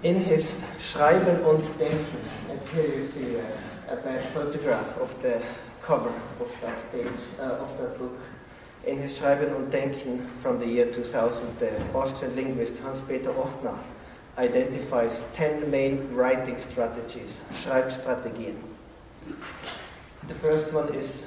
In his Schreiben und Denken, and here you see a bad photograph of the cover of that page, of that book. In his Schreiben und Denken from the year 2000, the Austrian linguist Hans-Peter Ortner identifies 10 main writing strategies, Schreibstrategien. The first one is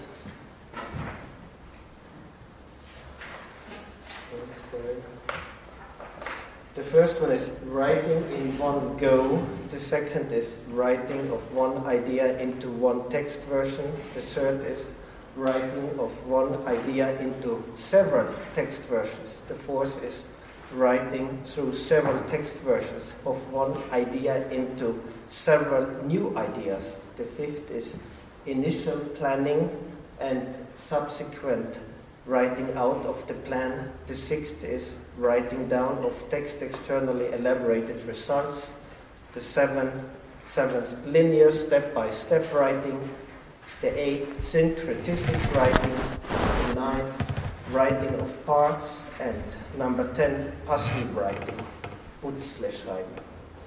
writing in one go. The second is writing of one idea into one text version. The third is writing of one idea into several text versions. The fourth is writing through several text versions of one idea into several new ideas. The fifth is initial planning and subsequent writing out of the plan. The sixth is writing down of text externally elaborated results. The seventh, linear step-by-step writing. The eighth, syncretistic writing. The ninth, writing of parts. And number 10, puzzle writing, Putzle-Schreiben.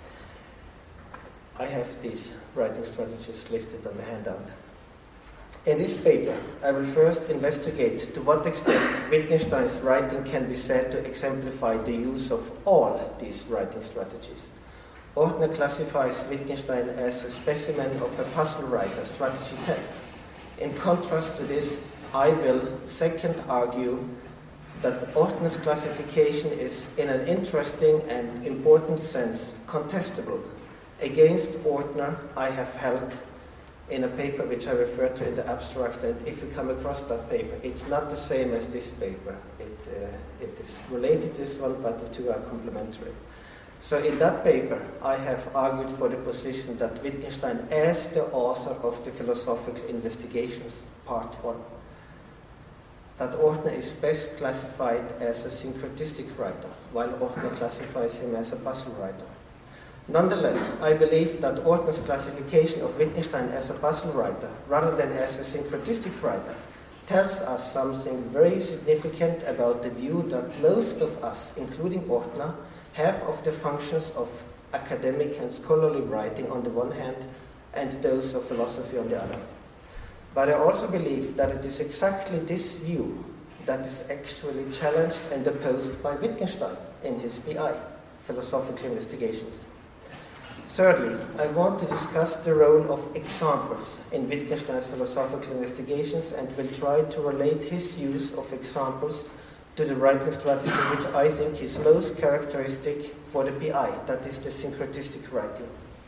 I have these writing strategies listed on the handout. In this paper, I will first investigate to what extent Wittgenstein's writing can be said to exemplify the use of all these writing strategies. Ortner classifies Wittgenstein as a specimen of a puzzle writer, strategy 10. In contrast to this, I will second argue that Ortner's classification is, in an interesting and important sense, contestable. Against Ortner, I have held in a paper which I refer to in the abstract, and if you come across that paper, it's not the same as this paper. It is related to this one, but the two are complementary. So in that paper, I have argued for the position that Wittgenstein, as the author of the Philosophical Investigations, Part 1, that Ortner is best classified as a syncretistic writer, while Ortner classifies him as a puzzle writer. Nonetheless, I believe that Ortner's classification of Wittgenstein as a puzzle writer, rather than as a syncretistic writer, tells us something very significant about the view that most of us, including Ortner, have of the functions of academic and scholarly writing on the one hand, and those of philosophy on the other. But I also believe that it is exactly this view that is actually challenged and opposed by Wittgenstein in his PI, Philosophical Investigations. Thirdly, I want to discuss the role of examples in Wittgenstein's Philosophical Investigations and will try to relate his use of examples to the writing strategy which I think is most characteristic for the PI, that is the syncretistic writing.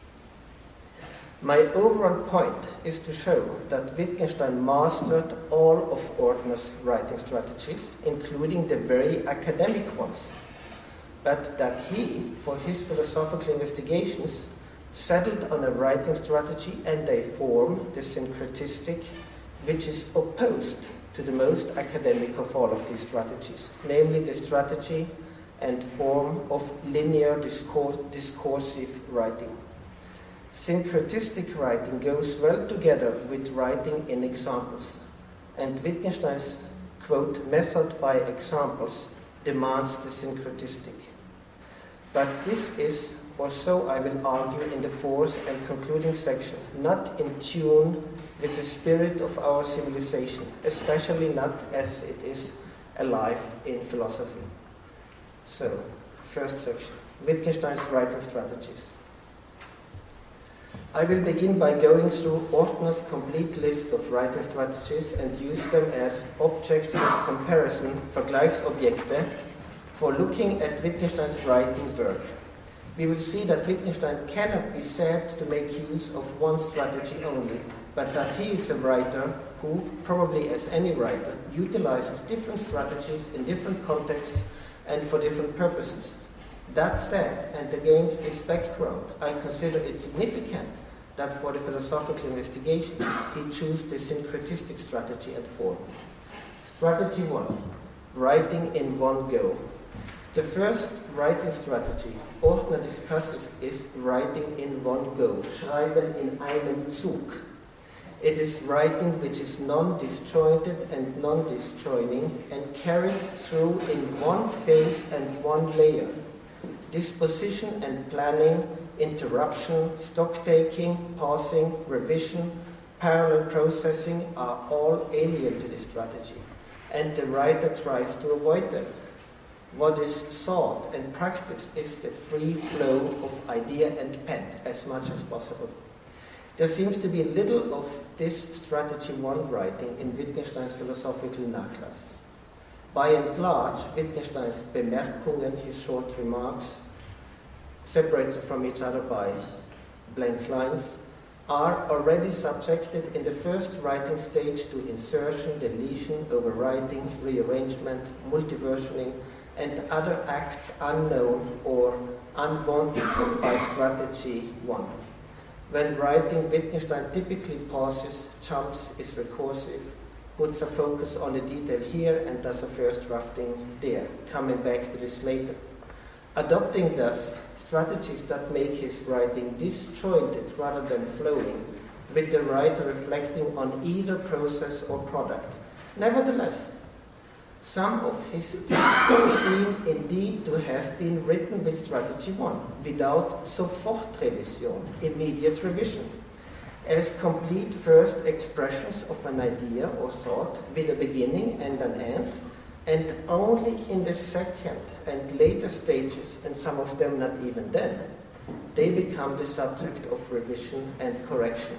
My overall point is to show that Wittgenstein mastered all of Ortner's writing strategies, including the very academic ones, but that he, for his philosophical investigations, settled on a writing strategy and a form, the syncretistic, which is opposed to the most academic of all of these strategies, namely the strategy and form of linear discursive writing. Syncretistic writing goes well together with writing in examples, and Wittgenstein's, quote, method by examples demands the syncretistic. But this is, or so I will argue in the fourth and concluding section, not in tune with the spirit of our civilization, especially not as it is alive in philosophy. So, first section, Wittgenstein's writing strategies. I will begin by going through Ortner's complete list of writing strategies and use them as objects of comparison, Vergleichsobjekte, for looking at Wittgenstein's writing work. We will see that Wittgenstein cannot be said to make use of one strategy only, but that he is a writer who, probably as any writer, utilizes different strategies in different contexts and for different purposes. That said, and against this background, I consider it significant that for the philosophical investigation, he chose the syncretistic strategy and form. Strategy 1, writing in one go. The first writing strategy Ortner discusses is writing in one go, schreiben in einem Zug. It is writing which is non-disjointed and non-disjoining and carried through in one phase and one layer. disposition and planning, interruption, stock-taking, pausing, revision, parallel processing are all alien to this strategy, and the writer tries to avoid them. What is sought and practiced is the free flow of idea and pen as much as possible. There seems to be little of this strategy one writing in Wittgenstein's philosophical Nachlass. By and large, Wittgenstein's Bemerkungen, his short remarks, separated from each other by blank lines, are already subjected in the first writing stage to insertion, deletion, overwriting, rearrangement, multiversioning, and other acts unknown or unwanted by strategy 1. When writing, Wittgenstein typically pauses, jumps, is recursive, puts a focus on a detail here and does a first drafting there, coming back to this later. Adopting thus strategies that make his writing disjointed rather than flowing, with the writer reflecting on either process or product. Nevertheless, some of his texts seem indeed to have been written with strategy 1, without Sofortrevision, immediate revision, as complete first expressions of an idea or thought with a beginning and an end, and only in the second and later stages, and some of them not even then, they become the subject of revision and correction.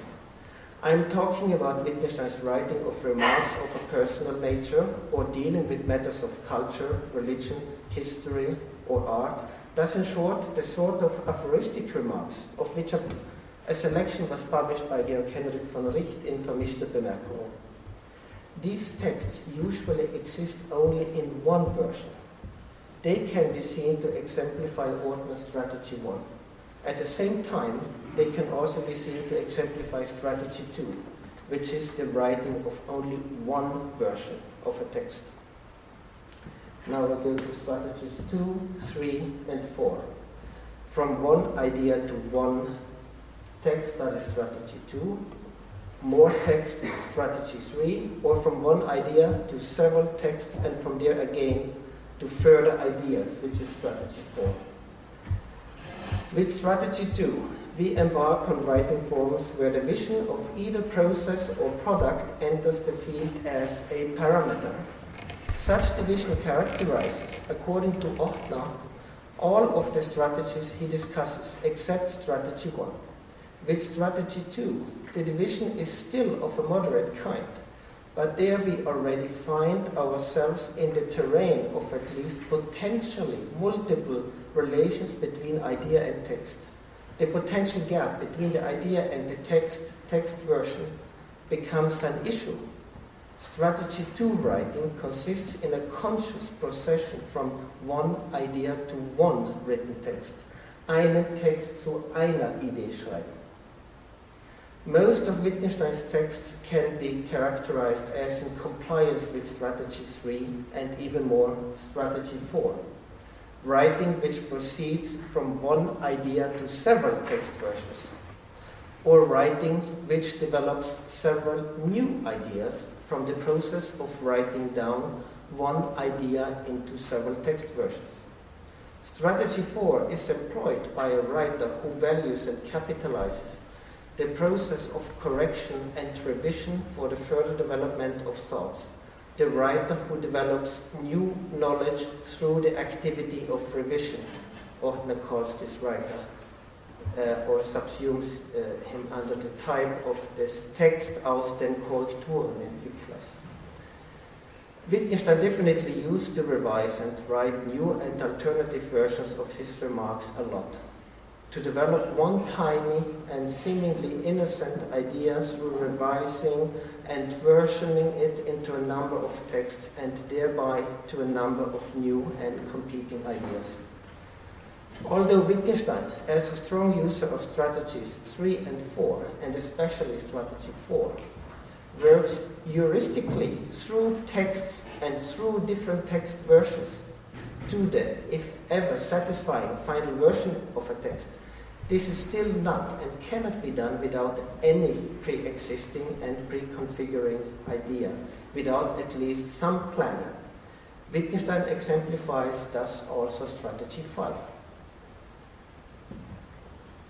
I'm talking about Wittgenstein's writing of remarks of a personal nature or dealing with matters of culture, religion, history, or art, thus in short, the sort of aphoristic remarks of which a selection was published by Georg Henrik von Richt in Vermischte Bemerkungen. These texts usually exist only in one version. They can be seen to exemplify Ortner's strategy 1. At the same time, they can also be seen to exemplify strategy 2, which is the writing of only one version of a text. Now we'll go to strategies 2, 3, and 4. From one idea to one text, that is strategy 2. More text, strategy 3, or from one idea to several texts, and from there again to further ideas, which is strategy 4. With strategy 2, we embark on writing forms where the vision of either process or product enters the field as a parameter. Such division characterizes, according to Ortner, all of the strategies he discusses, except strategy 1. With strategy 2, the division is still of a moderate kind, but there we already find ourselves in the terrain of at least potentially multiple relations between idea and text. The potential gap between the idea and the text version becomes an issue. Strategy 2 writing consists in a conscious procession from one idea to one written text. Einen Text zu einer Idee schreiben. Most of Wittgenstein's texts can be characterized as in compliance with strategy 3 and even more strategy 4. Writing which proceeds from one idea to several text versions, or writing which develops several new ideas from the process of writing down one idea into several text versions. Strategy 4 is employed by a writer who values and capitalizes the process of correction and revision for the further development of thoughts. The writer who develops new knowledge through the activity of revision. Ortner calls this writer, or subsumes him under the type of des Text aus den Korrekturen Entwicklers. Wittgenstein definitely used to revise and write new and alternative versions of his remarks a lot. To develop one tiny and seemingly innocent idea through revising and versioning it into a number of texts and thereby to a number of new and competing ideas. Although Wittgenstein, as a strong user of strategies 3 and 4, and especially strategy 4, works heuristically through texts and through different text versions to the, if ever, satisfying final version of a text, this is still not and cannot be done without any pre-existing and pre-configuring idea, without at least some planning. Wittgenstein exemplifies thus also strategy 5.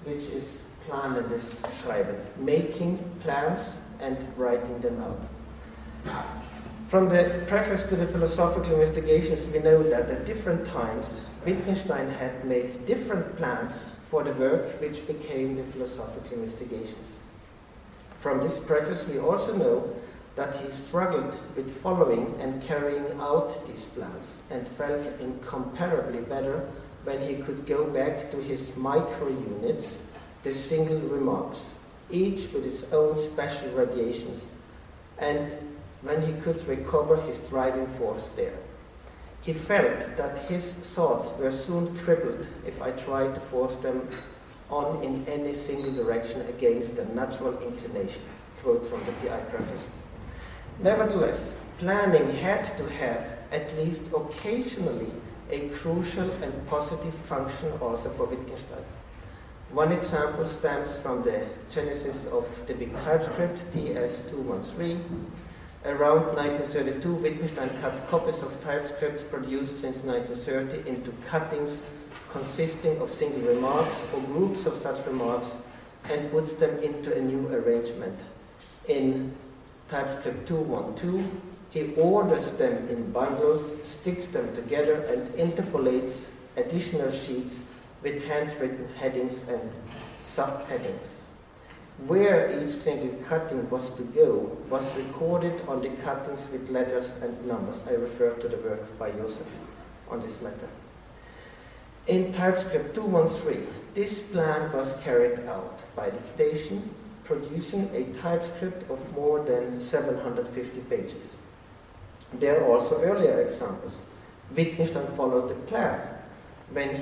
which is planendes Schreiben, making plans and writing them out. From the preface to the philosophical investigations, we know that at different times Wittgenstein had made different plans for the work which became the philosophical investigations. From this preface, we also know that he struggled with following and carrying out these plans and felt incomparably better when he could go back to his micro-units, the single remarks, each with its own special radiations, and when he could recover his driving force there. He felt that his thoughts were soon crippled if I tried to force them on in any single direction against the natural inclination. Quote from the PI preface. Nevertheless, planning had to have, at least occasionally, a crucial and positive function also for Wittgenstein. One example stems from the genesis of the big TypeScript, DS213. Around 1932, Wittgenstein cuts copies of TypeScripts produced since 1930 into cuttings consisting of single remarks or groups of such remarks and puts them into a new arrangement. In TypeScript 212, he orders them in bundles, sticks them together, and interpolates additional sheets with handwritten headings and subheadings. Where each single cutting was to go was recorded on the cuttings with letters and numbers. I refer to the work by Joseph on this matter. In TypeScript 213, this plan was carried out by dictation, producing a TypeScript of more than 750 pages. There are also earlier examples. Wittgenstein followed the plan when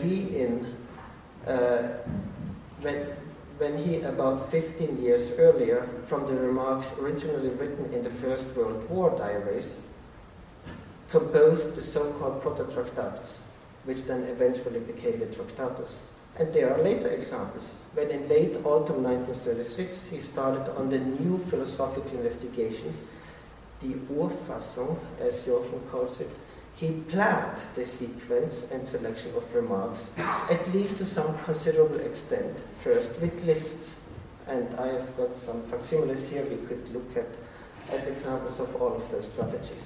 he, about 15 years earlier, from the remarks originally written in the First World War diaries, composed the so-called Proto-Tractatus, which then eventually became the Tractatus. And there are later examples. When in late autumn 1936 he started on the new philosophical investigations, the Urfassung, as Joachim calls it, he planned the sequence and selection of remarks, at least to some considerable extent, first with lists. And I have got some facsimiles here. We could look at examples of all of those strategies.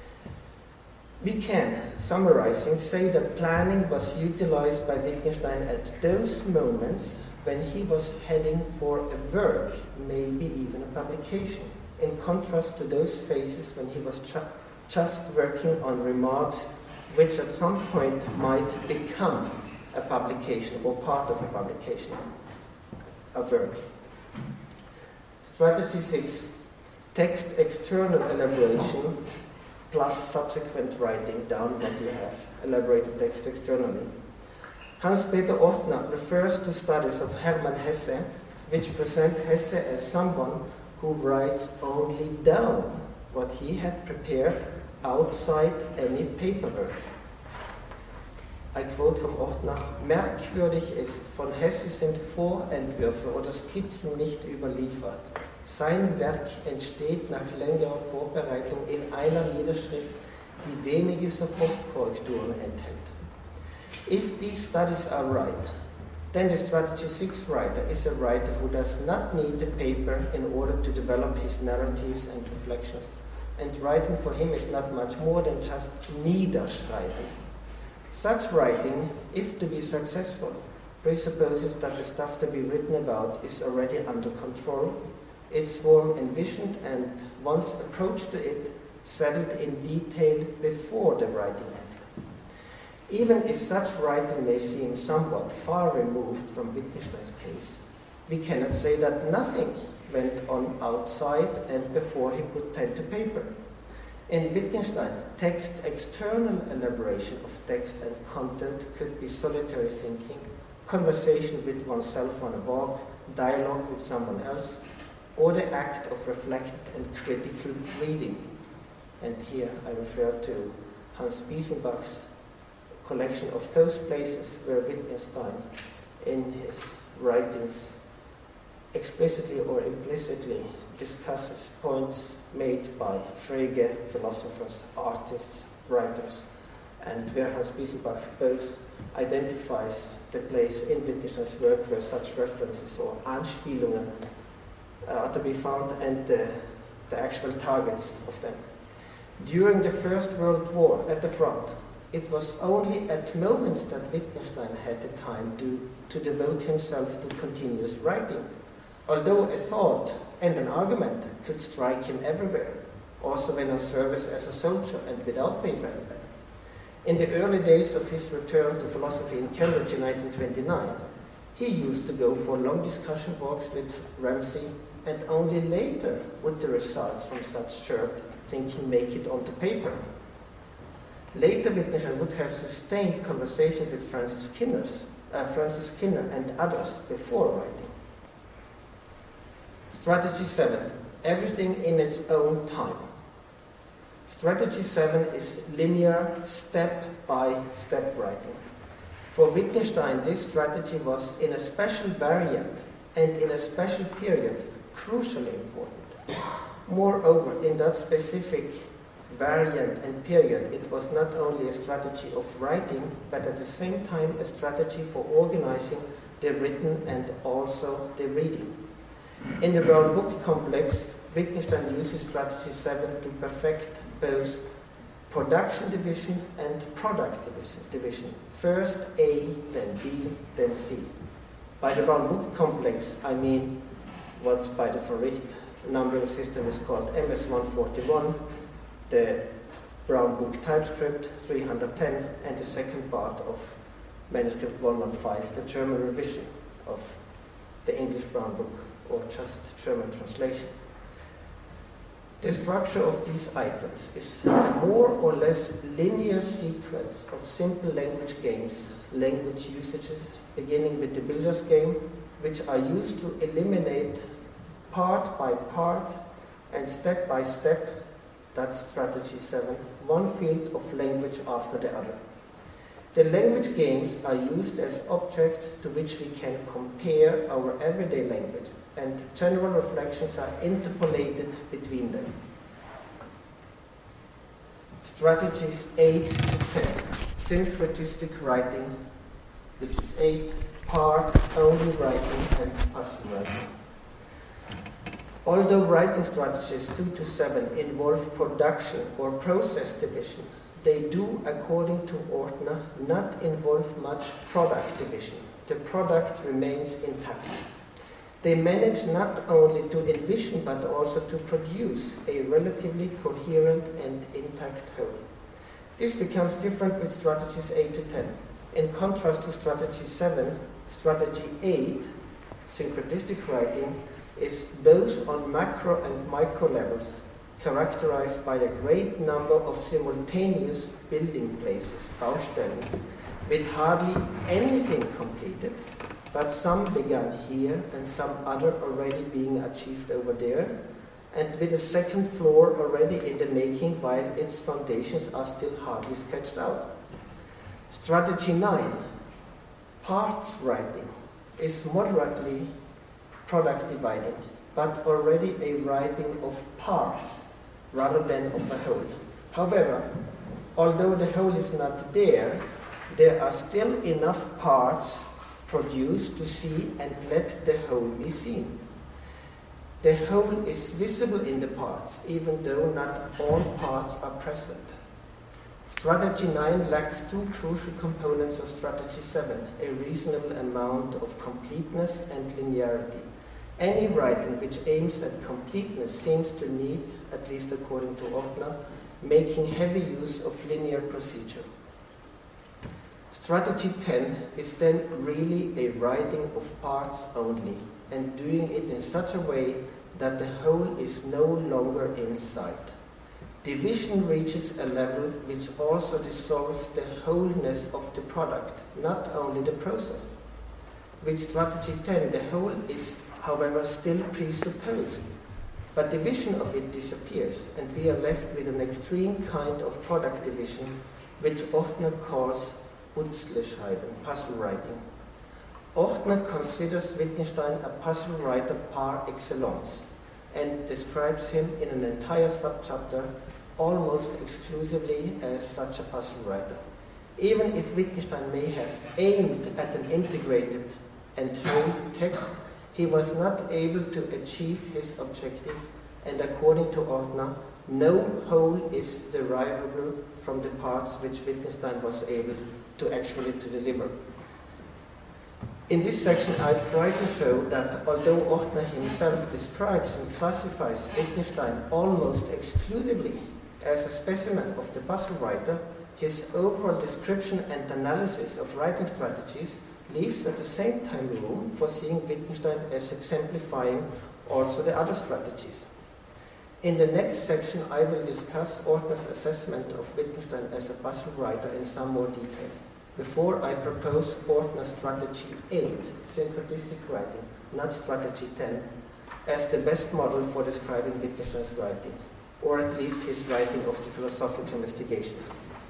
We can, summarizing, say that planning was utilized by Wittgenstein at those moments when he was heading for a work, maybe even a publication, in contrast to those phases when he was just working on remarks which at some point might become a publication or part of a publication, a work. Strategy 6, text external elaboration plus subsequent writing down what you have elaborated text externally. Hans-Peter Ortner refers to studies of Hermann Hesse, which present Hesse as someone who writes only down what he had prepared outside any paperwork. I quote from Ortner: Merkwürdig ist, von Hesse sind Vorentwürfe oder Skizzen nicht überliefert. Sein Werk entsteht nach längerer Vorbereitung in einer Niederschrift, die wenige Sofortkorrekturen enthält. If these studies are right, then the Strategy 6 writer is a writer who does not need the paper in order to develop his narratives and reflections. And writing for him is not much more than just niederschreiben. Such writing, if to be successful, presupposes that the stuff to be written about is already under control, its form envisioned, and one's approach to it settled in detail before the writing act. Even if such writing may seem somewhat far removed from Wittgenstein's case, we cannot say that nothing went on outside and before he put pen to paper. In Wittgenstein, text external elaboration of text and content could be solitary thinking, conversation with oneself on a walk, dialogue with someone else, or the act of reflected and critical reading. And here I refer to Hans Biesenbach's collection of those places where Wittgenstein, in his writings, explicitly or implicitly discusses points made by Frege, philosophers, artists, writers, and where Hans Biesenbach both identifies the place in Wittgenstein's work where such references or Anspielungen are to be found, and the actual targets of them. During the First World War at the front, it was only at moments that Wittgenstein had the time to devote himself to continuous writing, although a thought and an argument could strike him everywhere, also when on service as a soldier and without paper and pen. In the early days of his return to philosophy in Cambridge in 1929, he used to go for long discussion walks with Ramsay, and only later would the results from such short thinking make it onto paper. Later, Wittgenstein would have sustained conversations with Francis Skinner and others before writing. Strategy 7. Everything in its own time. Strategy 7 is linear, step-by-step writing. For Wittgenstein, this strategy was in a special variant and in a special period crucially important. Moreover, in that specific variant and period, it was not only a strategy of writing, but at the same time a strategy for organizing the written and also the reading. In the Brown Book complex, Wittgenstein uses strategy 7 to perfect both production division and product division. First A, then B, then C. By the Brown Book complex, I mean what by the von Wright numbering system is called MS-141, the Brown Book typescript 310, and the second part of manuscript 115, the German revision of the English Brown Book, or just German translation. The structure of these items is a more or less linear sequence of simple language games, language usages, beginning with the builder's game, which are used to eliminate part by part and step by step, that's strategy 7, one field of language after the other. The language games are used as objects to which we can compare our everyday language, and general reflections are interpolated between them. Strategies 8 to 10. Syncretistic writing, which is 8, parts, only writing, and puzzle writing. Although writing strategies 2 to 7 involve production or process division, they do, according to Ortner, not involve much product division. The product remains intact. They manage not only to envision but also to produce a relatively coherent and intact whole. This becomes different with strategies 8 to 10. In contrast to strategy 7, strategy 8, syncretistic writing, is both on macro and micro levels, characterized by a great number of simultaneous building places, Baustellen, with hardly anything completed, but some begun here and some other already being achieved over there, and with a second floor already in the making while its foundations are still hardly sketched out. Strategy 9, parts writing, is moderately product dividing, but already a writing of parts rather than of a whole. However, although the whole is not there, there are still enough parts produced to see and let the whole be seen. The whole is visible in the parts, even though not all parts are present. Strategy 9 lacks two crucial components of strategy 7, a reasonable amount of completeness and linearity. Any writing which aims at completeness seems to need, at least according to Ortner, making heavy use of linear procedure. Strategy 10 is then really a writing of parts only, and doing it in such a way that the whole is no longer in sight. Division reaches a level which also dissolves the wholeness of the product, not only the process. With strategy 10, the whole is, however, still presupposed, but division of it disappears, and we are left with an extreme kind of product division, which Ortner calls Puzzleschreiben, puzzle writing. Ortner considers Wittgenstein a puzzle writer par excellence, and describes him in an entire subchapter almost exclusively as such a puzzle writer. Even if Wittgenstein may have aimed at an integrated and whole text, he was not able to achieve his objective, and according to Ortner, no whole is derivable from the parts which Wittgenstein was able to actually deliver. In this section, I've tried to show that although Ortner himself describes and classifies Wittgenstein almost exclusively as a specimen of the puzzle writer, his overall description and analysis of writing strategies leaves at the same time room for seeing Wittgenstein as exemplifying also the other strategies. In the next section, I will discuss Ortner's assessment of Wittgenstein as a puzzle writer in some more detail. Before I propose Ortner's strategy 8, syncretistic writing, not strategy 10, as the best model for describing Wittgenstein's writing, or at least his writing of the philosophical investigations.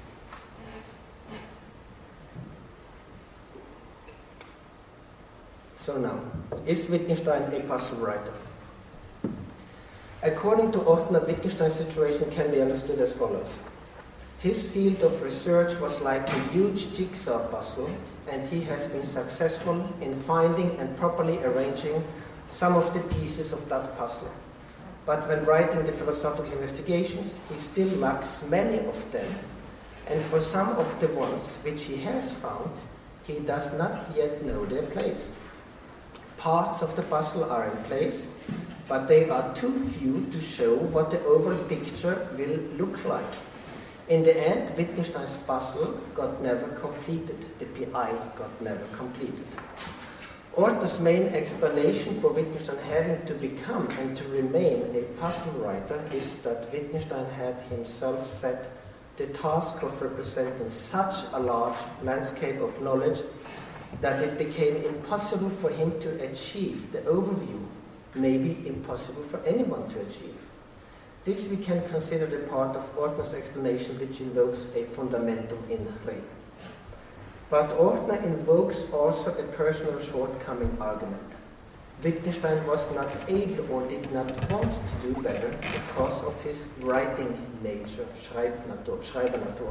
So now, is Wittgenstein a puzzle writer? According to Ortner, Wittgenstein's situation can be understood as follows. His field of research was like a huge jigsaw puzzle, and he has been successful in finding and properly arranging some of the pieces of that puzzle. But when writing the philosophical investigations, he still lacks many of them, and for some of the ones which he has found, he does not yet know their place. Parts of the puzzle are in place, but they are too few to show what the overall picture will look like. In the end, Wittgenstein's puzzle got never completed. The PI got never completed. Ortner's main explanation for Wittgenstein having to become and to remain a puzzle writer is that Wittgenstein had himself set the task of representing such a large landscape of knowledge that it became impossible for him to achieve the overview, maybe impossible for anyone to achieve. This we can consider the part of Ortner's explanation which invokes a fundamentum in re. But Ortner invokes also a personal shortcoming argument. Wittgenstein was not able or did not want to do better because of his writing nature, Schreibernatur.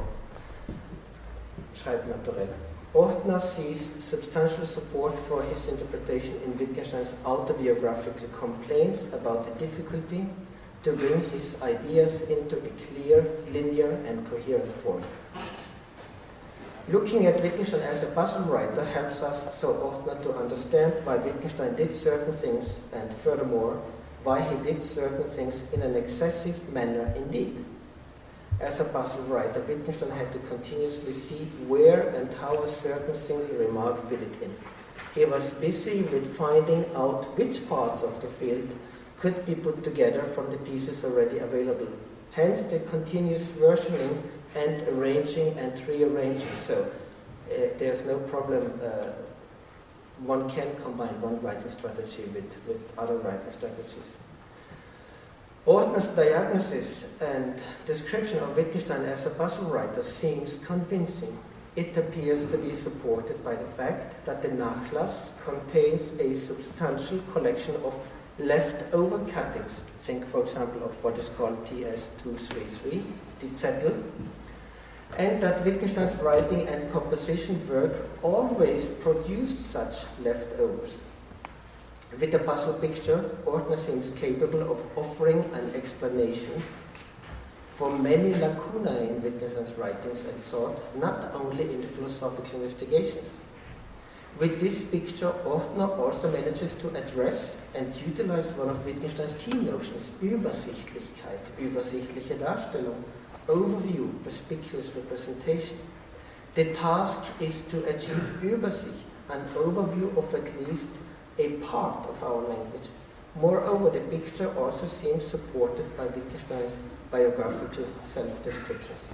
Ortner sees substantial support for his interpretation in Wittgenstein's autobiographical complaints about the difficulty to bring his ideas into a clear, linear, and coherent form. Looking at Wittgenstein as a puzzle writer helps us, so Ortner, to understand why Wittgenstein did certain things, and furthermore, why he did certain things in an excessive manner indeed. As a puzzle writer, Wittgenstein had to continuously see where and how a certain single remark fitted in. He was busy with finding out which parts of the field could be put together from the pieces already available. Hence the continuous versioning and arranging and rearranging. So there's no problem. One can combine one writing strategy with other writing strategies. Ortner's diagnosis and description of Wittgenstein as a puzzle writer seems convincing. It appears to be supported by the fact that the Nachlass contains a substantial collection of leftover cuttings. Think, for example, of what is called TS233, Die Zettel, and that Wittgenstein's writing and composition work always produced such leftovers. With the puzzle picture, Ortner seems capable of offering an explanation for many lacunae in Wittgenstein's writings and thought, not only in the philosophical investigations. With this picture, Ortner also manages to address and utilize one of Wittgenstein's key notions, Übersichtlichkeit, übersichtliche Darstellung, overview, perspicuous representation. The task is to achieve Übersicht, an overview of at least a part of our language. Moreover, the picture also seems supported by Wittgenstein's biographical self-descriptions.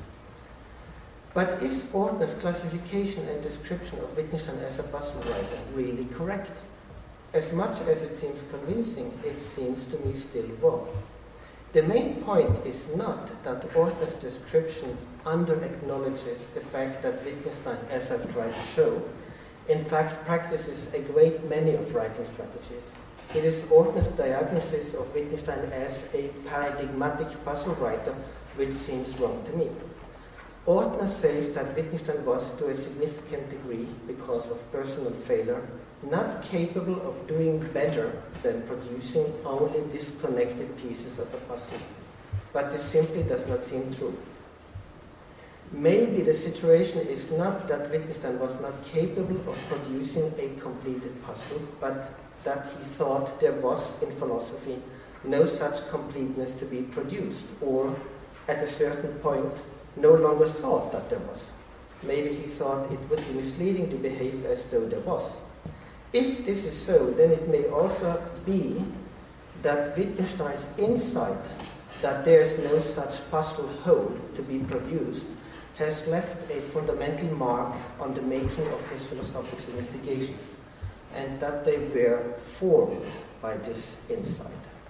But is Ortner's classification and description of Wittgenstein as a puzzle writer really correct? As much as it seems convincing, it seems to me still wrong. The main point is not that Ortner's description under-acknowledges the fact that Wittgenstein, as I've tried to show, in fact practices a great many of writing strategies. It is Ortner's diagnosis of Wittgenstein as a paradigmatic puzzle writer which seems wrong to me. Ortner says that Wittgenstein was, to a significant degree, because of personal failure, not capable of doing better than producing only disconnected pieces of a puzzle. But this simply does not seem true. Maybe the situation is not that Wittgenstein was not capable of producing a completed puzzle, but that he thought there was in philosophy no such completeness to be produced, or at a certain point no longer thought that there was. Maybe he thought it would be misleading to behave as though there was. If this is so, then it may also be that Wittgenstein's insight that there is no such puzzle whole to be produced has left a fundamental mark on the making of his philosophical investigations, and that they were formed by this insight.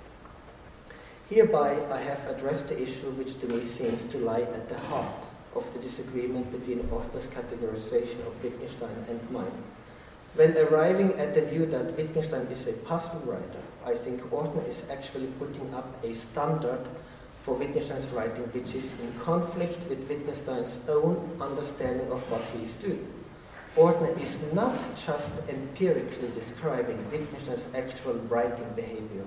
Hereby I have addressed the issue which to me seems to lie at the heart of the disagreement between Ortner's categorization of Wittgenstein and mine. When arriving at the view that Wittgenstein is a puzzle writer, I think Ortner is actually putting up a standard for Wittgenstein's writing which is in conflict with Wittgenstein's own understanding of what he is doing. Ortner is not just empirically describing Wittgenstein's actual writing behavior.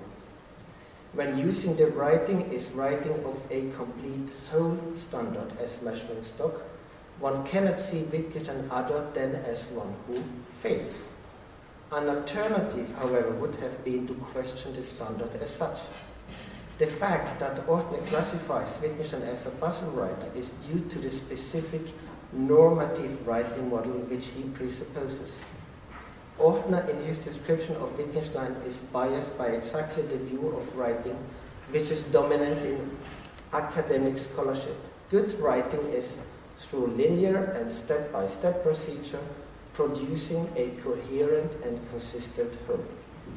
When using the writing is writing of a complete whole standard as measuring stock, one cannot see Wittgenstein other than as one who fails. An alternative, however, would have been to question the standard as such. The fact that Ortner classifies Wittgenstein as a puzzle writer is due to the specific normative writing model which he presupposes. Ortner, in his description of Wittgenstein, is biased by exactly the view of writing which is dominant in academic scholarship. Good writing is through linear and step-by-step procedure, producing a coherent and consistent whole.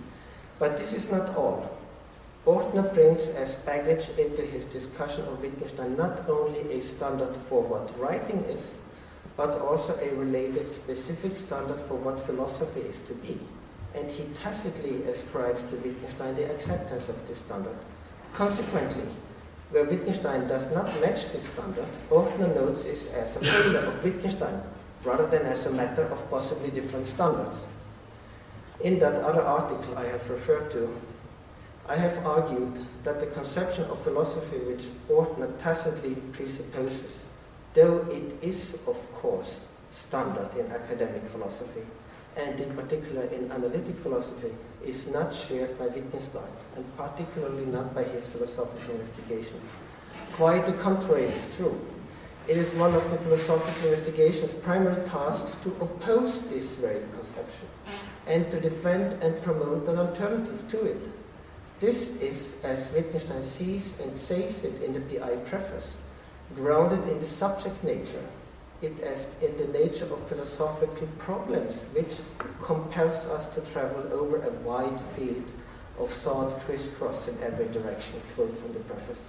But this is not all. Ortner brings as baggage into his discussion of Wittgenstein not only a standard for what writing is, but also a related specific standard for what philosophy is to be. And he tacitly ascribes to Wittgenstein the acceptance of this standard. Consequently, where Wittgenstein does not match this standard, Ortner notes it as a failure of Wittgenstein, rather than as a matter of possibly different standards. In that other article I have referred to, I have argued that the conception of philosophy which Ortner tacitly presupposes, though it is, of course, standard in academic philosophy, and in particular in analytic philosophy, is not shared by Wittgenstein, and particularly not by his philosophical investigations. Quite the contrary is true. It is one of the philosophical investigation's primary tasks to oppose this very conception, and to defend and promote an alternative to it. This is, as Wittgenstein sees and says it in the PI preface, grounded in the subject nature, it as in the nature of philosophical problems, which compels us to travel over a wide field of thought crisscross in every direction, quote from the preface.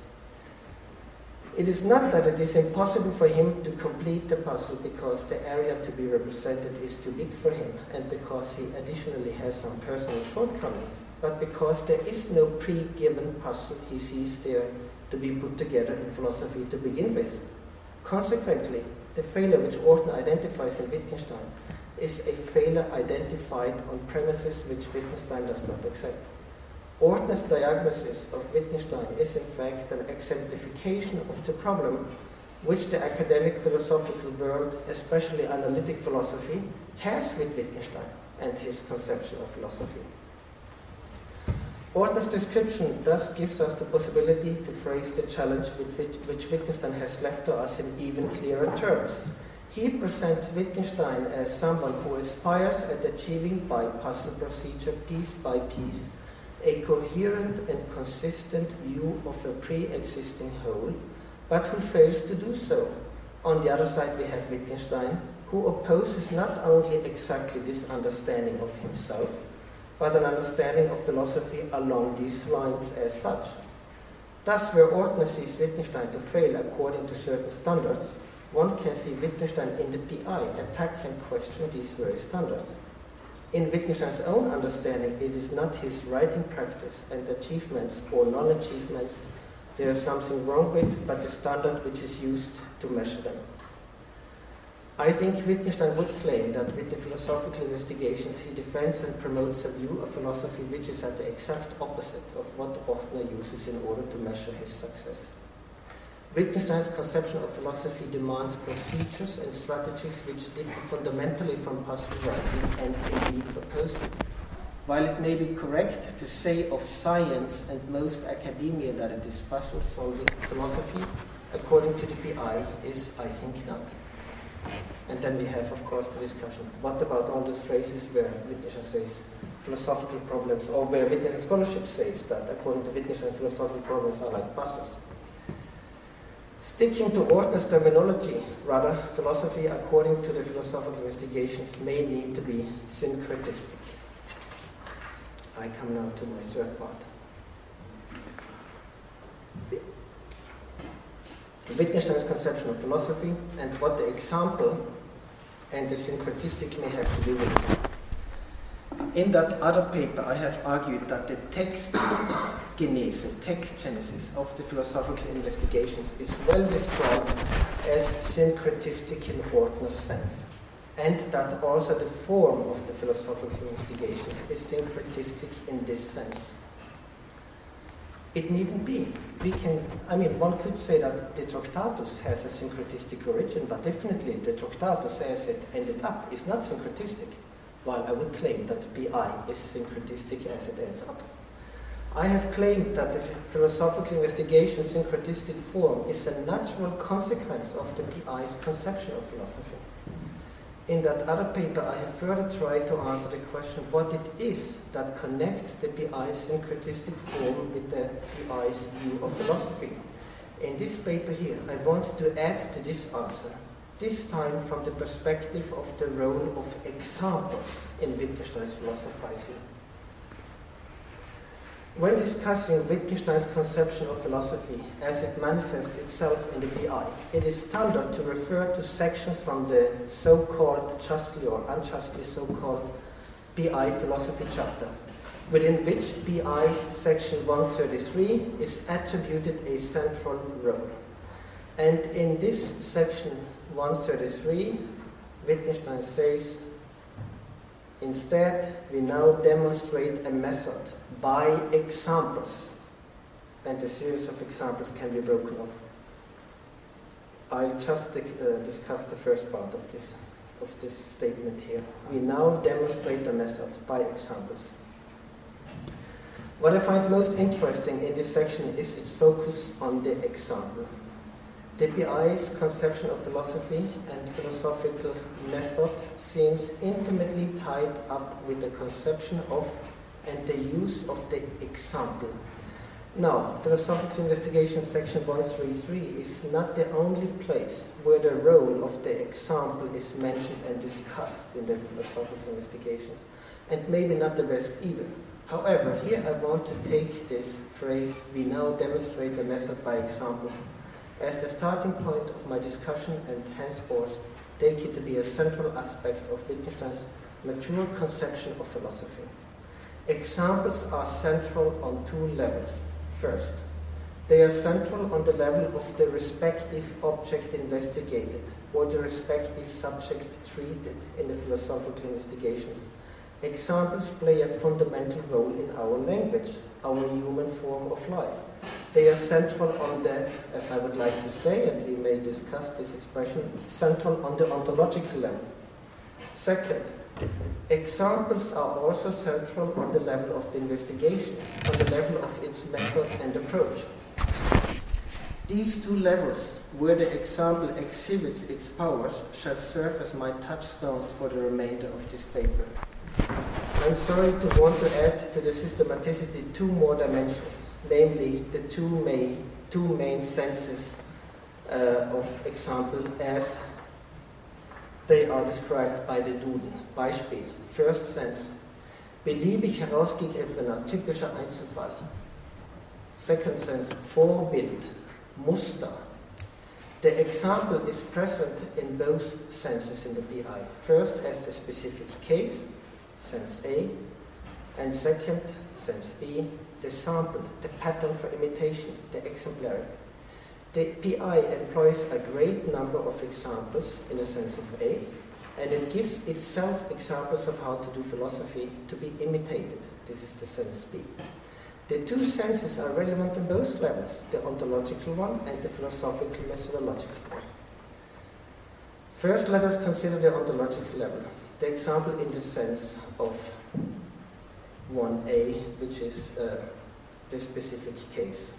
It is not that it is impossible for him to complete the puzzle because the area to be represented is too big for him and because he additionally has some personal shortcomings, but because there is no pre-given puzzle he sees there to be put together in philosophy to begin with. Consequently, the failure which Ortner identifies in Wittgenstein is a failure identified on premises which Wittgenstein does not accept. Ortner's diagnosis of Wittgenstein is in fact an exemplification of the problem which the academic philosophical world, especially analytic philosophy, has with Wittgenstein and his conception of philosophy. Ortner's description thus gives us the possibility to phrase the challenge which Wittgenstein has left to us in even clearer terms. He presents Wittgenstein as someone who aspires at achieving by puzzle procedure, piece by piece, a coherent and consistent view of a pre-existing whole, but who fails to do so. On the other side we have Wittgenstein, who opposes not only exactly this understanding of himself, but an understanding of philosophy along these lines as such. Thus, where Ortner sees Wittgenstein to fail according to certain standards, one can see Wittgenstein in the PI attack and question these very standards. In Wittgenstein's own understanding, it is not his writing practice and achievements or non-achievements there is something wrong with, but the standard which is used to measure them. I think Wittgenstein would claim that with the philosophical investigations he defends and promotes a view of philosophy which is at the exact opposite of what Ortner uses in order to measure his success. Wittgenstein's conception of philosophy demands procedures and strategies which differ fundamentally from puzzle writing and indeed proposal. While it may be correct to say of science and most academia that it is puzzle-solving, philosophy, according to the PI, is, I think, not. And then we have, of course, the discussion. What about all those phrases where Wittgenstein says philosophical problems, or where Wittgenstein scholarship says that, according to Wittgenstein, philosophical problems are like puzzles? Sticking to Ortner's terminology, rather, philosophy, according to the philosophical investigations, may need to be syncretistic. I come now to my third part. Wittgenstein's conception of philosophy and what the example and the syncretistic may have to do with it. In that other paper, I have argued that the text genesis of the philosophical investigations is well described as syncretistic in Ortner's sense, and that also the form of the philosophical investigations is syncretistic in this sense. It needn't be. One could say that the Tractatus has a syncretistic origin, but definitely the Tractatus as it ended up is not syncretistic, while I would claim that the PI is syncretistic as it ends up. I have claimed that the philosophical investigation syncretistic form is a natural consequence of the PI's conception of philosophy. In that other paper, I have further tried to answer the question what it is that connects the PI's syncretistic form with the PI's view of philosophy. In this paper here, I want to add to this answer, this time from the perspective of the role of examples in Wittgenstein's philosophizing. When discussing Wittgenstein's conception of philosophy as it manifests itself in the PI, it is standard to refer to sections from the so-called justly or unjustly so-called PI philosophy chapter, within which PI section 133 is attributed a central role. And in this section 133, Wittgenstein says, instead, we now demonstrate a method by examples, and the series of examples can be broken off. I'll just discuss the first part of this statement here. We now demonstrate the method by examples. What I find most interesting in this section is its focus on the example. The PI's conception of philosophy and philosophical method seems intimately tied up with the conception of and the use of the example. Now, philosophical investigation section 133 is not the only place where the role of the example is mentioned and discussed in the philosophical investigations, and maybe not the best either. However, here I want to take this phrase, we now demonstrate the method by examples, as the starting point of my discussion, and henceforth take it to be a central aspect of Wittgenstein's mature conception of philosophy. Examples are central on two levels. First, they are central on the level of the respective object investigated or the respective subject treated in the philosophical investigations. Examples play a fundamental role in our language, our human form of life. They are central on the, as I would like to say, and we may discuss this expression, central on the ontological level. Second, examples are also central on the level of the investigation, on the level of its method and approach. These two levels, where the example exhibits its powers, shall serve as my touchstones for the remainder of this paper. I'm sorry to want to add to the systematicity two more dimensions, namely the two main senses of example as they are described by the Duden. Beispiel, first sense, beliebig herausgegriffener, typischer Einzelfall. Second sense, Vorbild, Muster. The example is present in both senses in the PI. First as the specific case, sense A, and second, sense B, the sample, the pattern for imitation, the exemplary. The PI employs a great number of examples in the sense of A, and it gives itself examples of how to do philosophy to be imitated. This is the sense B. The two senses are relevant in both levels, the ontological one and the philosophical methodological one. First, let us consider the ontological level. The example in the sense of 1a, which is the specific case.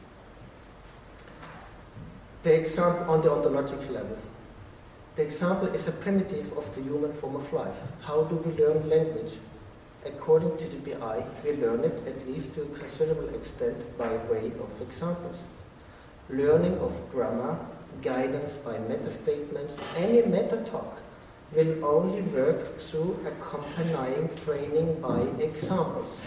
The example on the ontological level. The example is a primitive of the human form of life. How do we learn language? According to the PI, we learn it at least to a considerable extent by way of examples. Learning of grammar, guidance by meta-statements, any meta-talk will only work through accompanying training by examples.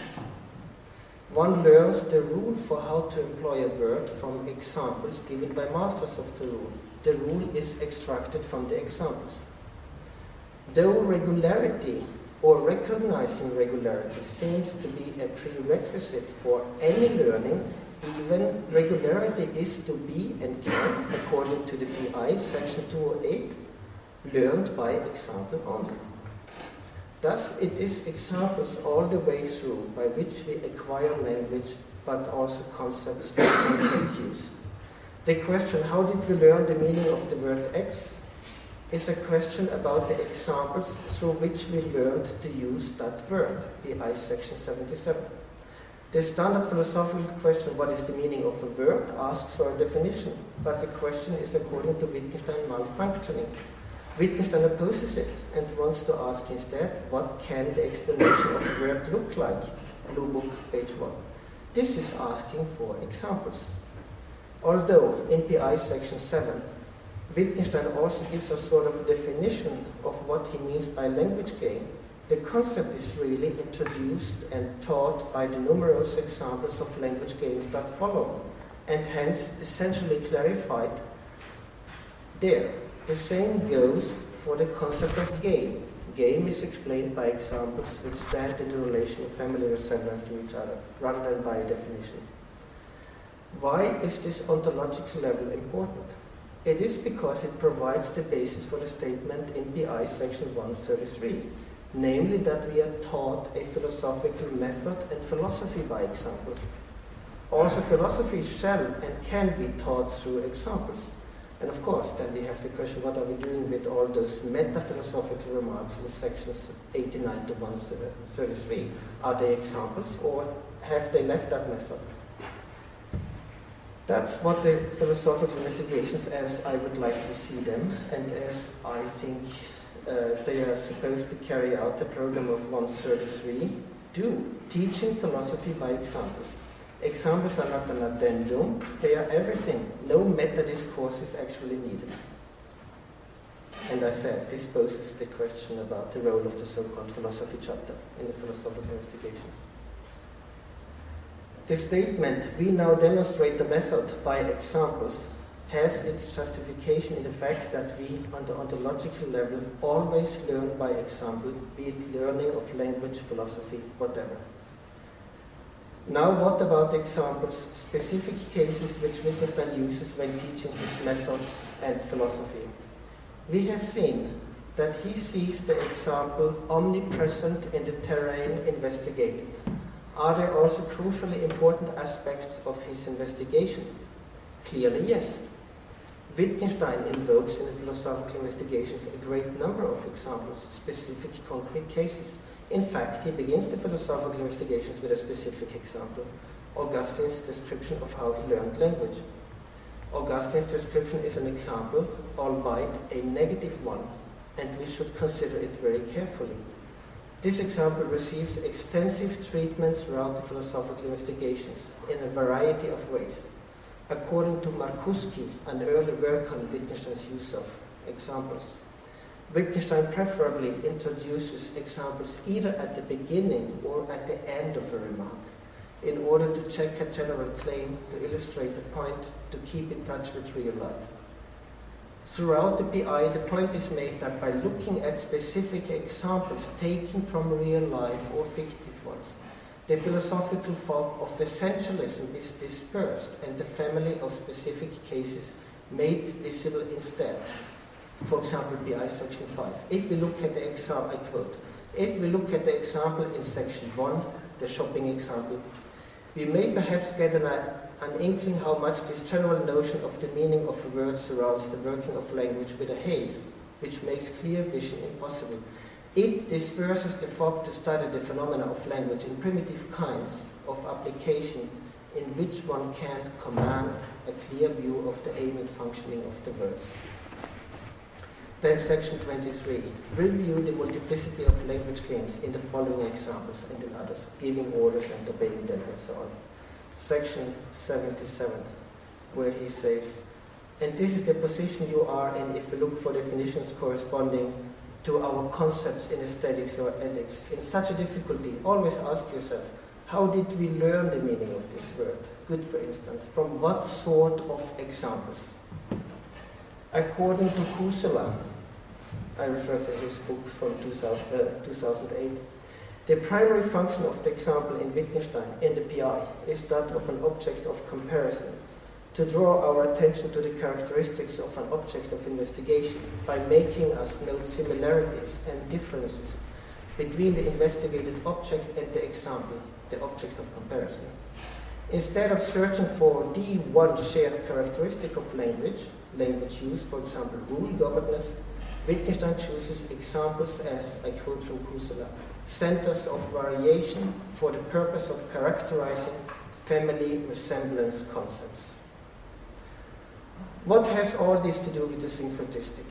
One learns the rule for how to employ a word from examples given by masters of the rule. The rule is extracted from the examples. Though regularity or recognizing regularity seems to be a prerequisite for any learning, even regularity is to be and can, according to the PI, section 208, learned by example only. Thus, it is examples all the way through by which we acquire language, but also concepts and concept use. The question, how did we learn the meaning of the word X, is a question about the examples through which we learned to use that word, PI section 77. The standard philosophical question, what is the meaning of a word, asks for a definition, but the question is, according to Wittgenstein, malfunctioning. Wittgenstein opposes it and wants to ask instead, what can the explanation of a word look like? Blue Book, page 1. This is asking for examples. Although in PI section 7, Wittgenstein also gives a sort of definition of what he means by language game, the concept is really introduced and taught by the numerous examples of language games that follow, and hence essentially clarified there. The same goes for the concept of game. Game is explained by examples which stand in the relation of family resemblance to each other, rather than by definition. Why is this ontological level important? It is because it provides the basis for the statement in PI section 133, namely that we are taught a philosophical method and philosophy by example. Also, philosophy shall and can be taught through examples. And of course, then we have the question, what are we doing with all those meta-philosophical remarks in sections 89 to 133? Are they examples, or have they left that method? That's what the philosophical investigations, as I would like to see them, and as I think they are supposed to carry out the program of 133, do, teaching philosophy by examples. Examples are not an addendum, they are everything. No meta-discourse is actually needed. And I said, this poses the question about the role of the so-called philosophy chapter in the philosophical investigations. The statement, we now demonstrate the method by examples, has its justification in the fact that we, on the ontological level, always learn by example, be it learning of language, philosophy, whatever. Now, what about examples, specific cases which Wittgenstein uses when teaching his methods and philosophy? We have seen that he sees the example omnipresent in the terrain investigated. Are there also crucially important aspects of his investigation? Clearly, yes. Wittgenstein invokes in the philosophical investigations a great number of examples, specific concrete cases. In fact, he begins the philosophical investigations with a specific example, Augustine's description of how he learned language. Augustine's description is an example, albeit a negative one, and we should consider it very carefully. This example receives extensive treatment throughout the philosophical investigations in a variety of ways. According to Markuski, an early work on Wittgenstein's use of examples, Wittgenstein preferably introduces examples either at the beginning or at the end of a remark, in order to check a general claim, to illustrate a point, to keep in touch with real life. Throughout the PI, the point is made that by looking at specific examples taken from real life or fictive ones, the philosophical fog of essentialism is dispersed and the family of specific cases made visible instead. For example, BI section 5. If we look at the example, I quote, if we look at the example in section 1, the shopping example, we may perhaps get an inkling how much this general notion of the meaning of a word surrounds the working of language with a haze, which makes clear vision impossible. It disperses the fog to study the phenomena of language in primitive kinds of application in which one can command a clear view of the aim and functioning of the words. Then section 23. Review the multiplicity of language claims in the following examples and in others, giving orders and obeying them and so on. Section 77, where he says, and this is the position you are in if we look for definitions corresponding to our concepts in aesthetics or ethics. In such a difficulty, always ask yourself, how did we learn the meaning of this word? Good, for instance, from what sort of examples? According to Kusela, I refer to his book from 2008, the primary function of the example in Wittgenstein, in the PI, is that of an object of comparison, to draw our attention to the characteristics of an object of investigation by making us note similarities and differences between the investigated object and the example, the object of comparison. Instead of searching for the one shared characteristic of language use, for example, rule, governance, Wittgenstein chooses examples as, I quote from Kusela, centers of variation for the purpose of characterizing family resemblance concepts. What has all this to do with the syncretistic?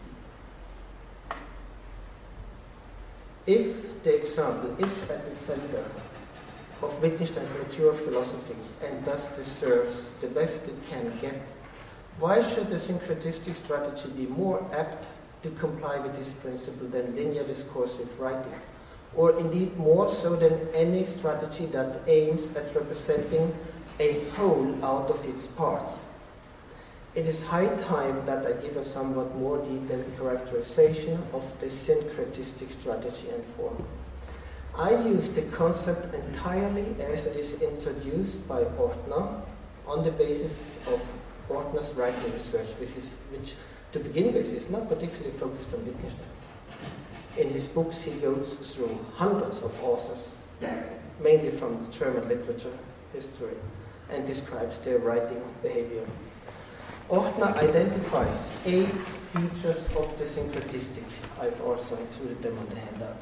If the example is at the center of Wittgenstein's mature philosophy and thus deserves the best it can get, why should the syncretistic strategy be more apt to comply with this principle than linear discursive writing, or indeed more so than any strategy that aims at representing a whole out of its parts? It is high time that I give a somewhat more detailed characterization of the syncretistic strategy and form. I use the concept entirely as it is introduced by Ortner on the basis of Ortner's writing research, which to begin with is not particularly focused on Wittgenstein. In his books he goes through hundreds of authors, mainly from the German literature history, and describes their writing behavior. Ortner identifies 8 features of the syncretistic. I've also included them on the handout.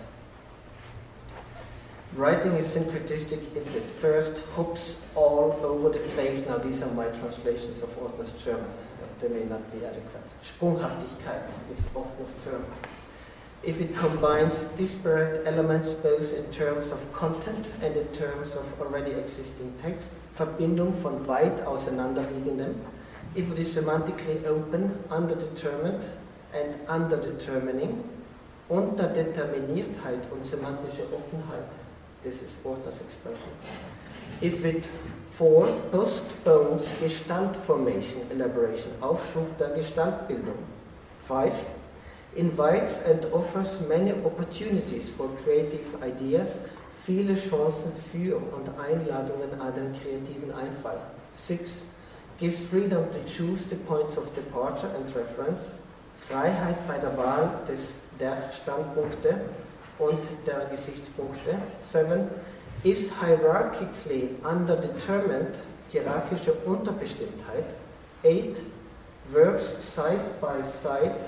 Writing is syncretistic if it first hops all over the place. Now these are my translations of Ortner's German. They may not be adequate. Sprunghaftigkeit is Ortner's term. If it combines disparate elements both in terms of content and in terms of already existing text, Verbindung von weit auseinanderliegendem, if it is semantically open, underdetermined and underdetermining, Unterdeterminiertheit und semantische Offenheit, this is Ortner's expression. If it 4 postpones Gestalt formation, elaboration, Aufschub der Gestaltbildung. 5 invites and offers many opportunities for creative ideas, viele Chancen für und Einladungen an den kreativen Einfall. 6 gives freedom to choose the points of departure and reference, Freiheit bei der Wahl der Standpunkte und der Gesichtspunkte. 7 is hierarchically underdetermined, hierarchische Unterbestimmtheit. 8 works side by side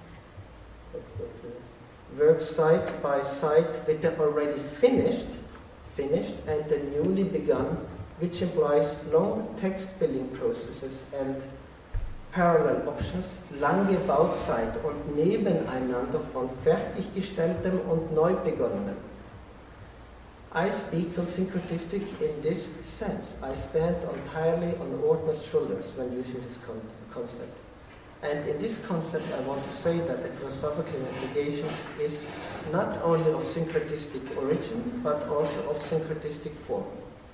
with the already finished and the newly begun, which implies long text building processes and parallel options, lange Bauzeit und Nebeneinander von fertiggestelltem und neu begonnenem. I speak of syncretistic in this sense. I stand entirely on Ortner's shoulders when using this concept. And in this concept I want to say that the philosophical investigations is not only of syncretistic origin, but also of syncretistic form.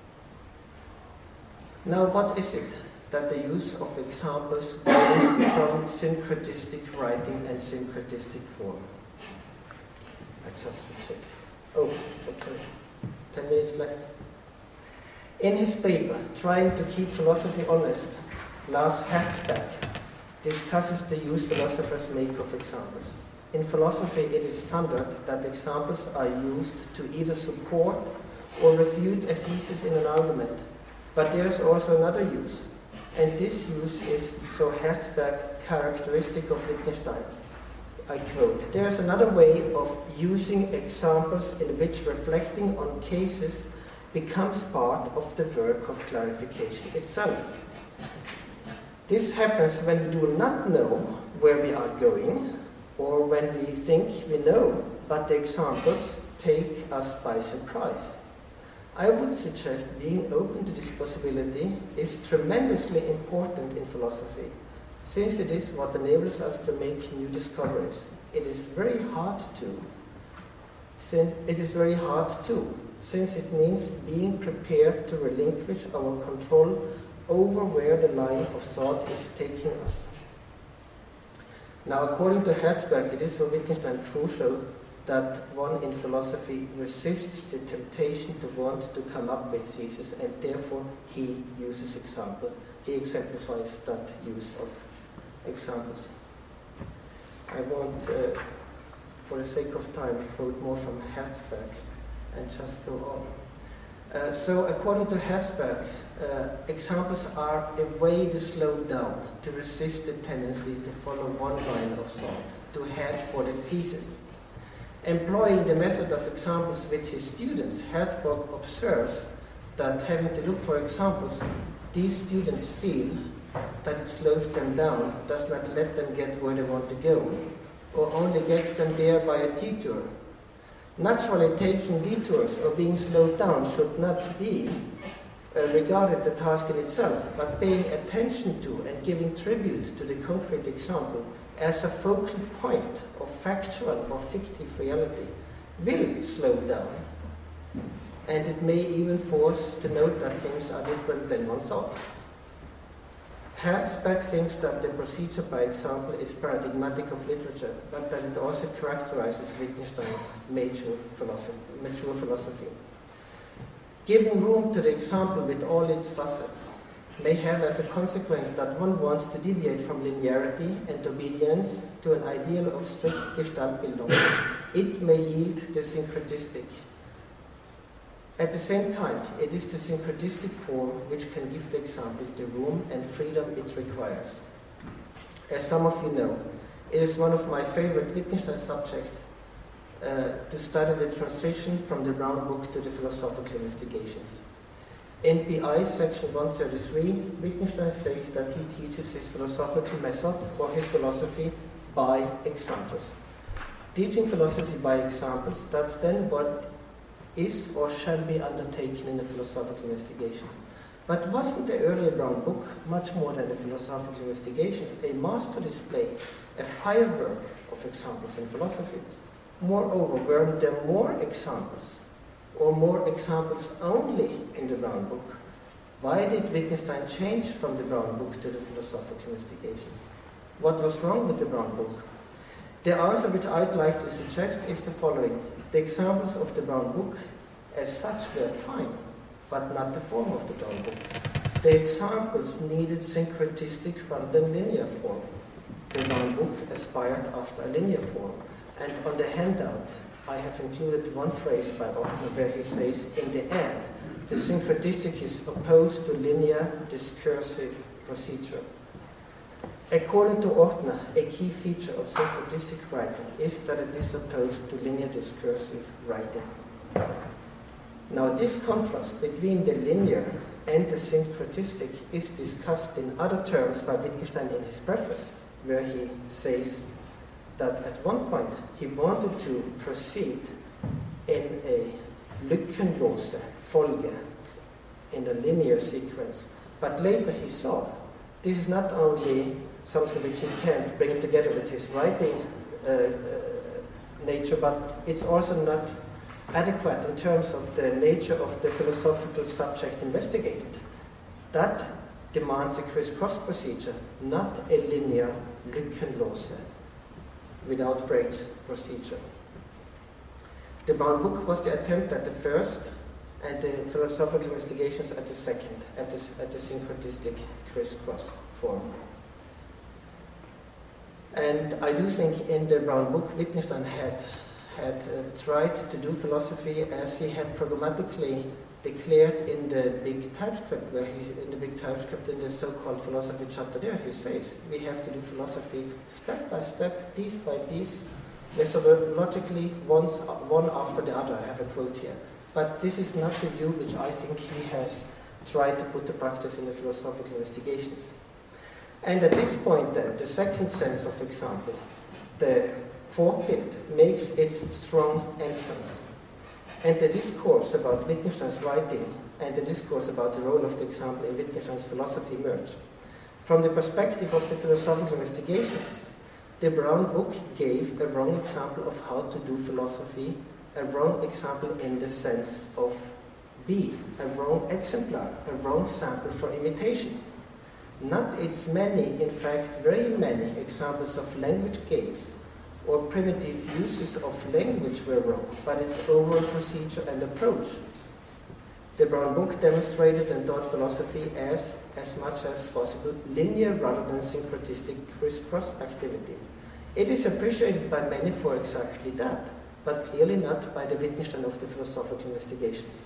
Now what is it that the use of examples gains from syncretistic writing and syncretistic form? I just check. Oh, okay. 10 minutes left. In his paper, Trying to Keep Philosophy Honest, Lars Herzberg discusses the use philosophers make of examples. In philosophy, it is standard that examples are used to either support or refute a thesis in an argument. But there is also another use, and this use is, so Herzberg, characteristic of Wittgenstein. I quote, "There is another way of using examples in which reflecting on cases becomes part of the work of clarification itself. This happens when we do not know where we are going, or when we think we know, but the examples take us by surprise. I would suggest being open to this possibility is tremendously important in philosophy, since it is what enables us to make new discoveries. It is very hard to, since it means being prepared to relinquish our control over where the line of thought is taking us." Now, according to Herzberg, it is for Wittgenstein crucial that one in philosophy resists the temptation to want to come up with theses, and therefore he uses example. He exemplifies that use of examples. I won't, for the sake of time, quote more from Herzberg and just go on. So according to Herzberg, examples are a way to slow down, to resist the tendency to follow one line of thought, to head for the thesis. Employing the method of examples with his students, Herzberg observes that having to look for examples, these students feel that it slows them down, does not let them get where they want to go, or only gets them there by a detour. Naturally, taking detours or being slowed down should not be regarded the task in itself, but paying attention to and giving tribute to the concrete example as a focal point of factual or fictive reality will slow down, and it may even force to note that things are different than one thought. Herzberg thinks that the procedure by example is paradigmatic of literature, but that it also characterizes Wittgenstein's mature philosophy. Giving room to the example with all its facets may have as a consequence that one wants to deviate from linearity and obedience to an ideal of strict Gestaltbildung. It may yield the syncretistic. At the same time, it is the syncretistic form which can give the example the room and freedom it requires. As some of you know, it is one of my favorite Wittgenstein subjects to study the transition from the Brown Book to the philosophical investigations. In PI section 133, Wittgenstein says that he teaches his philosophical method or his philosophy by examples. Teaching philosophy by examples, that's then what is or shall be undertaken in the philosophical investigation. But wasn't the earlier Brown Book, much more than the philosophical investigations, a master display, a firework of examples in philosophy? Moreover, were there more examples, or more examples only in the Brown Book? Why did Wittgenstein change from the Brown Book to the philosophical investigations? What was wrong with the Brown Book? The answer which I'd like to suggest is the following. The examples of the Brown Book as such were fine, but not the form of the Brown Book. The examples needed syncretistic rather than linear form. The Brown Book aspired after a linear form. And on the handout, I have included one phrase by Ortner where he says, in the end, the syncretistic is opposed to linear discursive procedure. According to Ortner, a key feature of syncretistic writing is that it is opposed to linear discursive writing. Now, this contrast between the linear and the syncretistic is discussed in other terms by Wittgenstein in his preface, where he says that at one point he wanted to proceed in a lückenlose Folge, in a linear sequence, but later he saw this is not only something which he can't bring together with his writing nature, but it's also not adequate in terms of the nature of the philosophical subject investigated. That demands a crisscross procedure, not a linear lückenlose, without breaks procedure. The Brown Book was the attempt at the first, and the philosophical investigations at the second, at the syncretistic crisscross form. And I do think in the Brown Book, Wittgenstein had tried to do philosophy as he had programmatically declared in the big typescript, in the so-called philosophy chapter there, he says we have to do philosophy step by step, piece by piece, methodologically, one after the other. I have a quote here. But this is not the view which I think he has tried to put to practice in the philosophical investigations. And at this point then, the second sense of example, the Vorbild, makes its strong entrance. And the discourse about Wittgenstein's writing and the discourse about the role of the example in Wittgenstein's philosophy merge. From the perspective of the philosophical investigations, the Brown Book gave a wrong example of how to do philosophy, a wrong example in the sense of B, a wrong exemplar, a wrong sample for imitation. Not its many, in fact very many, examples of language games or primitive uses of language were wrong, but its overall procedure and approach. The Brown Book demonstrated and taught philosophy as much as possible, linear rather than syncretistic crisscross activity. It is appreciated by many for exactly that, but clearly not by the Wittgenstein of the philosophical investigations.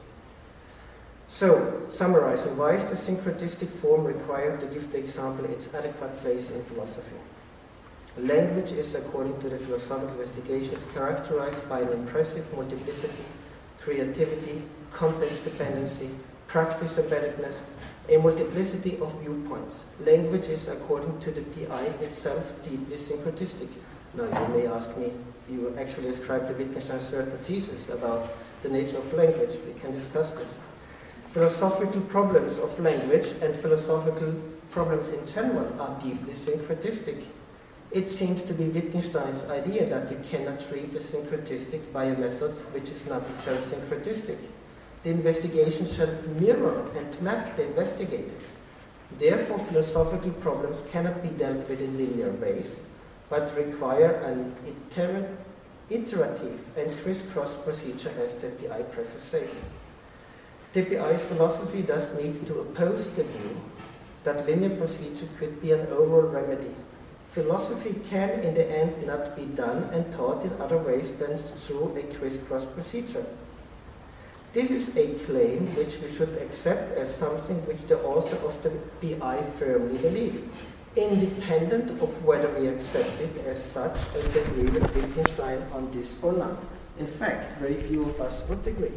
So, summarizing, why is the syncretistic form required to give the example its adequate place in philosophy? Language is, according to the philosophical investigations, characterized by an impressive multiplicity, creativity, context dependency, practice embeddedness, a multiplicity of viewpoints. Language is, according to the PI itself, deeply syncretistic. Now you may ask me, you actually ascribe to Wittgenstein certain thesis about the nature of language. We can discuss this. Philosophical problems of language and philosophical problems in general are deeply syncretistic. It seems to be Wittgenstein's idea that you cannot treat the syncretistic by a method which is not itself syncretistic. The investigation shall mirror and map the investigated. Therefore, philosophical problems cannot be dealt with in linear ways, but require an iterative and crisscross procedure, as the PI preface says. The PI's philosophy thus needs to oppose the view that linear procedure could be an overall remedy. Philosophy can, in the end, not be done and taught in other ways than through a crisscross procedure. This is a claim which we should accept as something which the author of the PI firmly believed, independent of whether we accept it as such and agree with Wittgenstein on this or not. In fact, very few of us would agree.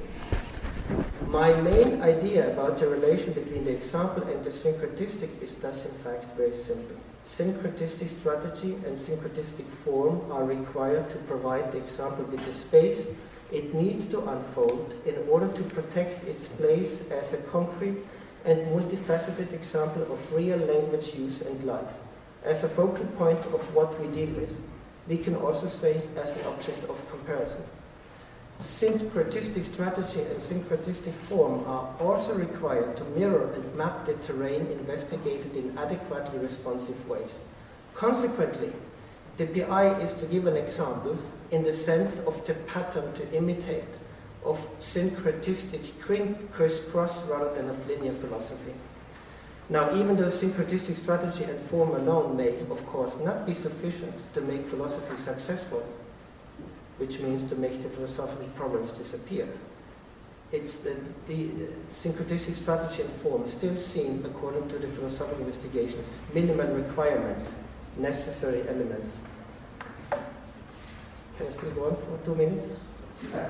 My main idea about the relation between the example and the syncretistic is thus in fact very simple. Syncretistic strategy and syncretistic form are required to provide the example with the space it needs to unfold in order to protect its place as a concrete and multifaceted example of real language use and life, as a focal point of what we deal with. We can also say as an object of comparison. Syncretistic strategy and syncretistic form are also required to mirror and map the terrain investigated in adequately responsive ways. Consequently, the PI is to give an example in the sense of the pattern to imitate, of syncretistic crisscross rather than of linear philosophy. Now, even though syncretistic strategy and form alone may, of course, not be sufficient to make philosophy successful, which means to make the philosophical problems disappear, it's the syncretistic strategy and form still seem, according to the philosophical investigations, minimal requirements, necessary elements. Can I still go on for 2 minutes? Yeah?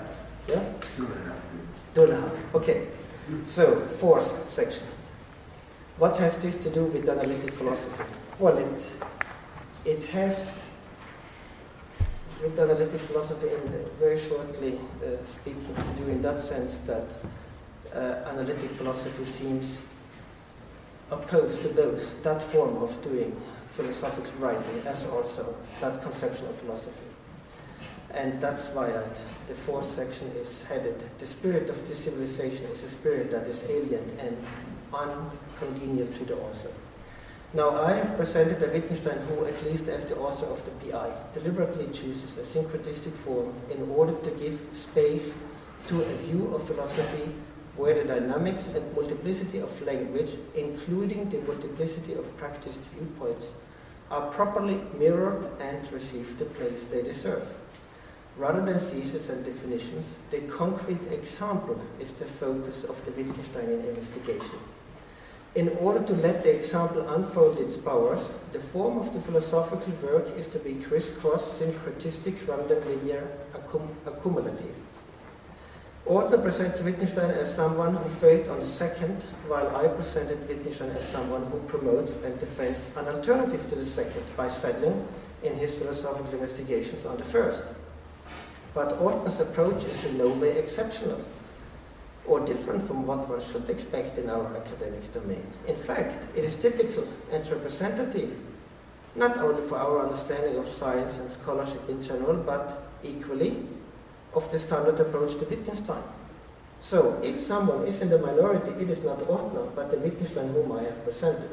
2.5. Okay. So, fourth section. What has this to do with analytic philosophy? Well, it has with analytic philosophy, very shortly speaking, to do in that sense that analytic philosophy seems opposed to both that form of doing philosophical writing as also that conception of philosophy. And that's why the fourth section is headed, the spirit of this civilization is a spirit that is alien and uncongenial to the author. Now, I have presented a Wittgenstein who, at least as the author of the PI, deliberately chooses a syncretistic form in order to give space to a view of philosophy where the dynamics and multiplicity of language, including the multiplicity of practiced viewpoints, are properly mirrored and receive the place they deserve. Rather than theses and definitions, the concrete example is the focus of the Wittgensteinian investigation. In order to let the example unfold its powers, the form of the philosophical work is to be crisscross, syncretistic, rather than linear, accumulative. Ortner presents Wittgenstein as someone who failed on the second, while I presented Wittgenstein as someone who promotes and defends an alternative to the second by settling in his philosophical investigations on the first. But Ortner's approach is in no way exceptional or different from what one should expect in our academic domain. In fact, it is typical and representative, not only for our understanding of science and scholarship in general, but equally of the standard approach to Wittgenstein. So, if someone is in the minority, it is not Ortner, but the Wittgenstein whom I have presented.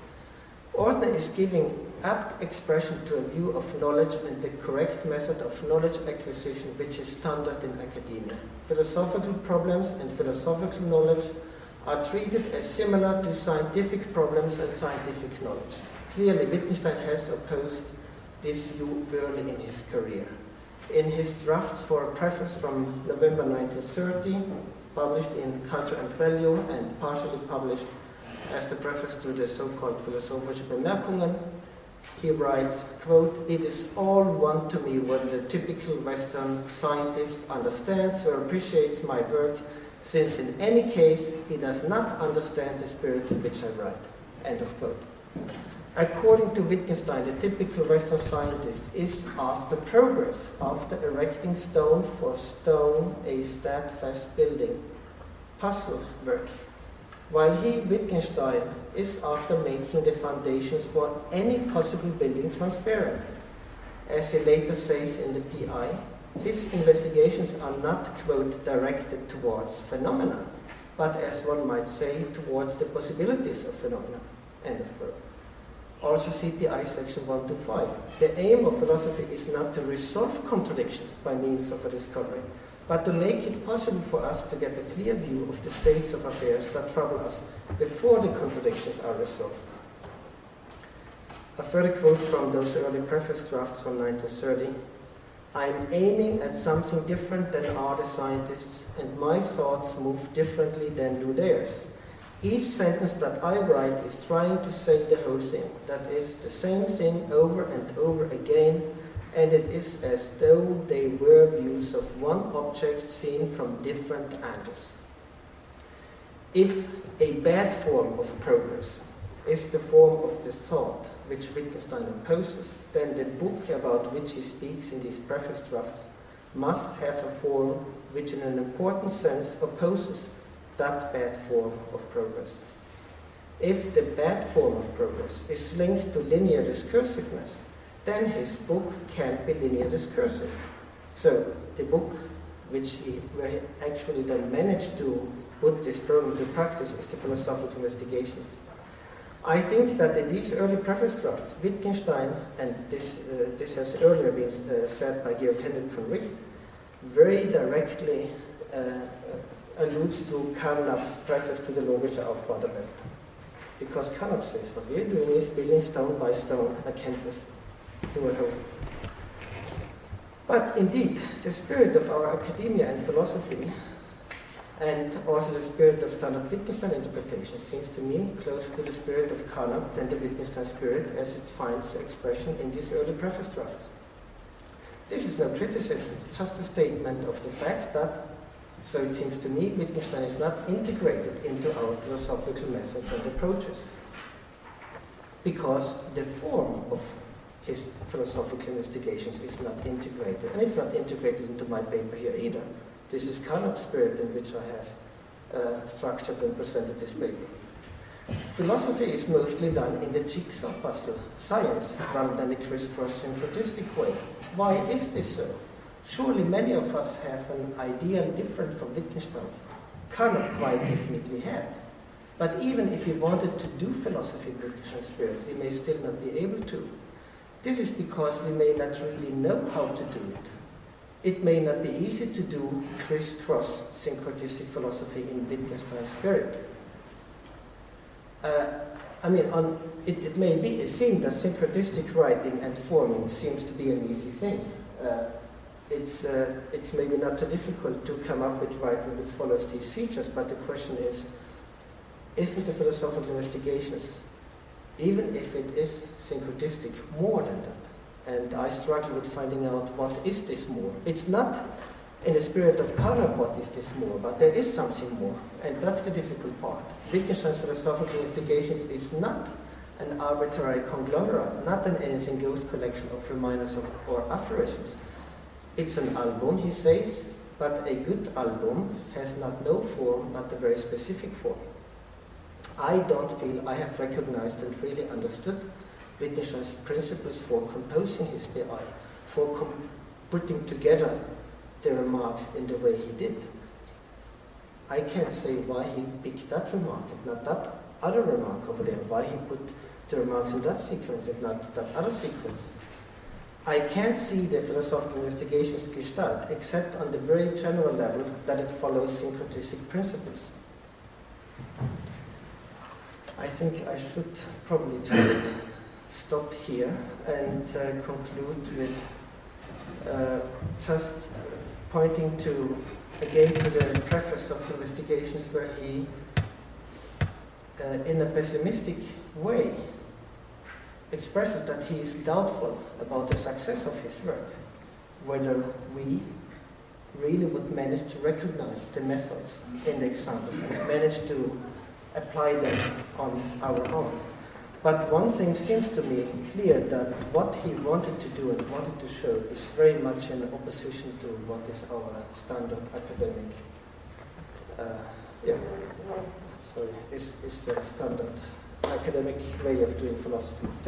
Ortner is giving apt expression to a view of knowledge and the correct method of knowledge acquisition which is standard in academia. Philosophical problems and philosophical knowledge are treated as similar to scientific problems and scientific knowledge. Clearly, Wittgenstein has opposed this view early in his career. In his drafts for a preface from November 1930, published in Culture and Value and partially published as the preface to the so-called Philosophische Bemerkungen, he writes, quote, "It is all one to me whether the typical Western scientist understands or appreciates my work, since in any case he does not understand the spirit in which I write." End of quote. According to Wittgenstein, the typical Western scientist is after progress, after erecting stone for stone a steadfast building, puzzle work, while he, Wittgenstein, is after making the foundations for any possible building transparent. As he later says in the PI, his investigations are not, quote, directed towards phenomena, but as one might say, towards the possibilities of phenomena, end of quote. Also CPI section 125. The aim of philosophy is not to resolve contradictions by means of a discovery, but to make it possible for us to get a clear view of the states of affairs that trouble us before the contradictions are resolved. A further quote from those early preface drafts from 1930. "I am aiming at something different than are the scientists, and my thoughts move differently than do theirs. Each sentence that I write is trying to say the whole thing, that is, the same thing over and over again, and it is as though they were views of one object seen from different angles." If a bad form of progress is the form of the thought which Wittgenstein opposes, then the book about which he speaks in these preface drafts must have a form which in an important sense opposes that bad form of progress. If the bad form of progress is linked to linear discursiveness, then his book can't be linear discursive. So the book where he actually then managed to put this program into practice is the Philosophical Investigations. I think that in these early preface drafts, Wittgenstein, and this has earlier been said by Georg Hendrik von Wright, very directly alludes to Carnap's preface to the Logische Aufbau der Welt. Because Carnap says what we're doing is building stone by stone a campus to a home. But indeed, the spirit of our academia and philosophy, and also the spirit of standard Wittgenstein interpretation, seems to me closer to the spirit of Carnap than the Wittgenstein spirit as it finds expression in these early preface drafts. This is no criticism, just a statement of the fact that, so it seems to me, Wittgenstein is not integrated into our philosophical methods and approaches, because the form of his philosophical investigations is not integrated, and it's not integrated into my paper here either. This is Carnap's spirit in which I have structured and presented this paper. Philosophy is mostly done in the jigsaw puzzle science rather than the crisscross syncretistic way. Why is this so? Surely many of us have an ideal different from Wittgenstein's. Carnap quite definitely had. But even if we wanted to do philosophy in Wittgenstein's spirit, we may still not be able to. This is because we may not really know how to do it. It may not be easy to do crisscross syncretistic philosophy in Wittgenstein's spirit. I mean, it may be seen that syncretistic writing and forming seems to be an easy thing. It's maybe not too difficult to come up with writing which follows these features, but the question is, isn't the philosophical investigations, even if it is syncretistic, more than that? And I struggle with finding out what is this more. It's not in the spirit of color what is this more, but there is something more, and that's the difficult part. Wittgenstein's philosophical investigations is not an arbitrary conglomerate, not an anything goes collection of reminders or aphorisms. It's an album, he says, but a good album has not no form, but a very specific form. I don't feel I have recognized and really understood Wittgenstein's principles for composing his PI, for putting together the remarks in the way he did. I can't say why he picked that remark and not that other remark over there, why he put the remarks in that sequence and not that other sequence. I can't see the philosophical investigation's gestalt except on the very general level that it follows syncretistic principles. I think I should probably just stop here and conclude with just pointing again to the preface of the investigations, where he, in a pessimistic way, expresses that he is doubtful about the success of his work, whether we really would manage to recognize the methods in the examples and manage to apply them on our own. But one thing seems to me clear, that what he wanted to do and wanted to show is very much in opposition to what is our standard academic, is the standard academic way of doing philosophy.